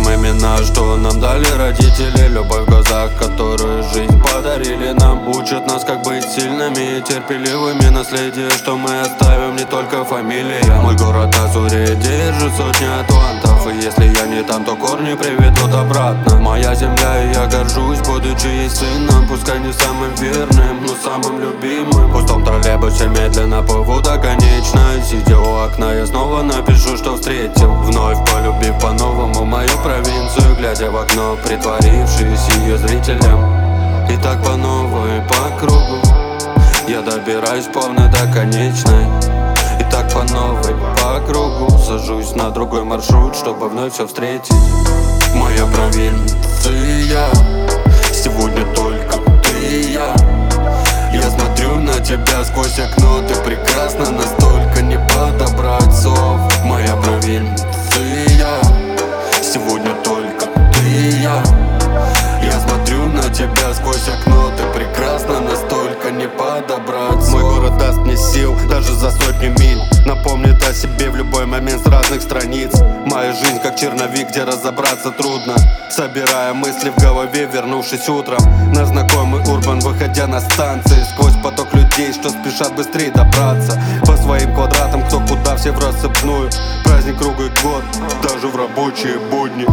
Помним имена, что нам дали родители. Любовь в глазах, которую жизнь подарили нам. Учат нас, как быть сильными и терпеливыми. Наследие, что мы оставим, не только фамилия. Мой город Азури держит сотни атлантов. И если я не там, то корни приведут обратно. Моя земля, и я горжусь, будучи ей сыном. Пускай не самым верным, но самым любимым. В пустом троллейбусе медленно плыву до конечной. Сидя у окна, я снова напишу, что встретил. Вновь полюбив по-новому мою провинцию, глядя в окно, притворившись ее зрителем. И так по новой, по кругу я добираюсь плавно до конечной. И так по новой, по кругу сажусь на другой маршрут, чтобы вновь все встретить. Моя провинция, сегодня только ты и я. Я смотрю на тебя сквозь окно, ты прекрасна, настолько не подобрать слов. Моя провинция, сегодня только ты и я. Я смотрю на тебя сквозь окно, ты прекрасна, настолько не подобрать слов. Мой город даст мне сил даже за сотню миль. Напомнит о себе в любой момент с разных страниц. Моя жизнь как черновик, где разобраться трудно. Собирая мысли в голове, вернувшись утром на знакомый урбан, выходя на станции. Сквозь поток людей, что спешат быстрее добраться по своим квадратам, кто куда, все в рассыпную. Праздник круглый год, даже в рабочие будни.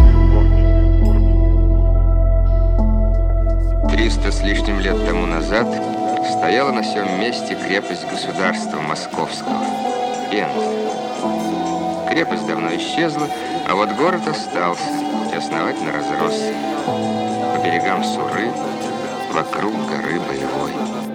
300 с лишним лет тому назад стояла на сём месте крепость государства Московского – Пенза. Крепость давно исчезла, а вот город остался и основательно разросся. По берегам Суры, вокруг горы Боевой.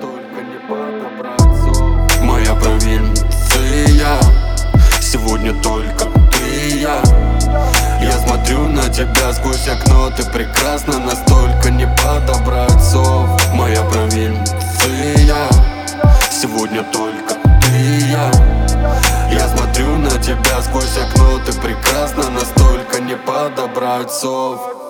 Моя провинция, сегодня только ты и я. Я смотрю на тебя сквозь окно, ты прекрасна, настолько не подобрать слов. Моя провинция, сегодня только ты и я. Я смотрю на тебя сквозь окно, ты прекрасна, настолько не подобрать слов.